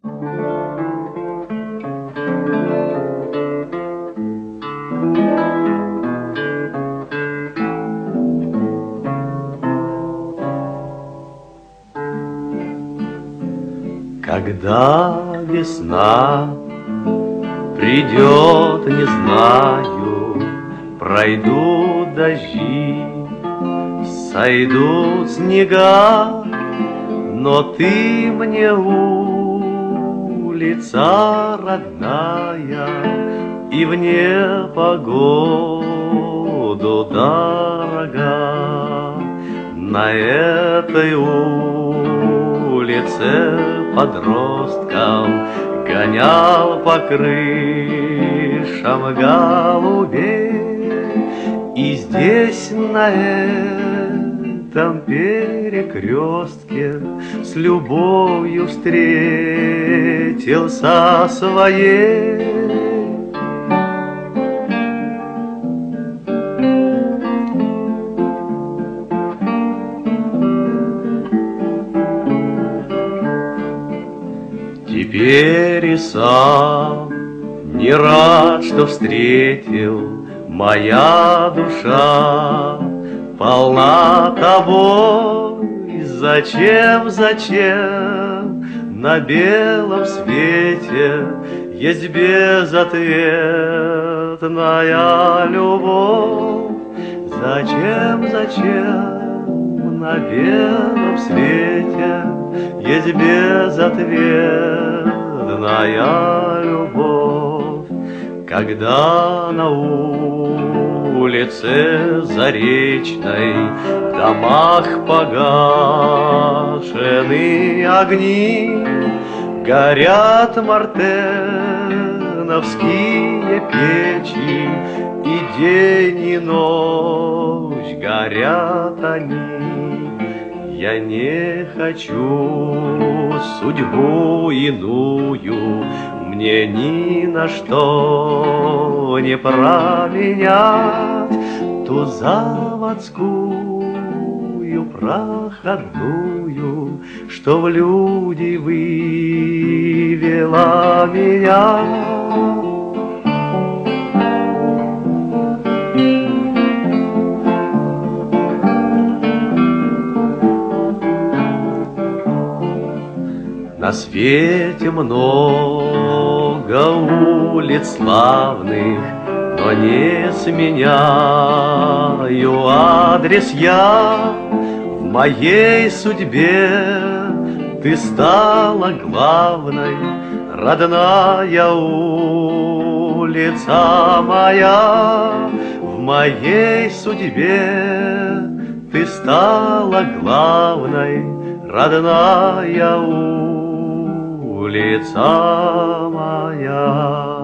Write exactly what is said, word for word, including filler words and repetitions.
Когда весна придет, не знаю, пройдут дожди, сойдут снега, но ты мне улица родная, и в непогоду дорога. На этой улице подросткам гонял по крышам голубей, и здесь на этом перекрестке с любовью встретился своей. Теперь и сам не рад, что встретил, моя душа полна тобой. Зачем, зачем на белом свете есть безответная любовь? Зачем, зачем на белом свете есть безответная любовь? Когда на улице Заречной в домах погашены огни, горят мартеновские печи, и день и ночь горят они. Я не хочу судьбу иную, мне ни на что не променять ту заводскую проходную, что в люди вывела меня. На свете много улиц славных, но не сменяю адрес я. В моей судьбе ты стала главной, родная улица моя. В моей судьбе ты стала главной, родная улица моя.